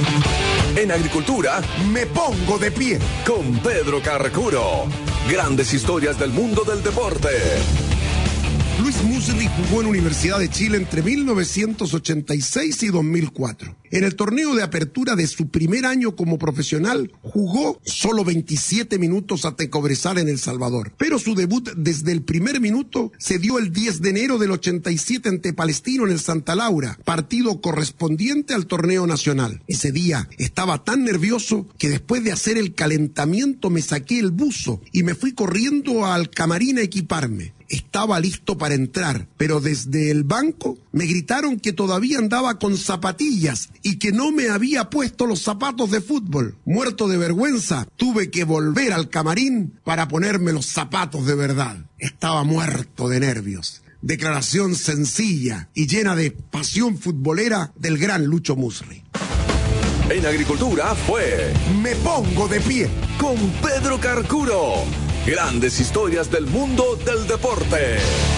En agricultura, me pongo de pie con Pedro Carcuro. Grandes historias del mundo del deporte. Luis Musli jugó en Universidad de Chile entre 1986 y 2004. En el torneo de apertura de su primer año como profesional, jugó solo 27 minutos ante Cobresal en El Salvador. Pero su debut desde el primer minuto se dio el 10 de enero del 87 ante Palestino en el Santa Laura, partido correspondiente al torneo nacional. Ese día estaba tan nervioso que después de hacer el calentamiento me saqué el buzo y me fui corriendo al camarín a equiparme. Estaba listo para entrar, pero desde el banco me gritaron que todavía andaba con zapatillas y que no me había puesto los zapatos de fútbol. Muerto de vergüenza, tuve que volver al camarín para ponerme los zapatos de verdad. Estaba muerto de nervios. Declaración sencilla y llena de pasión futbolera del gran Lucho Musli. En agricultura fue Me pongo de pie con Pedro Carcuro. Grandes historias del mundo del deporte.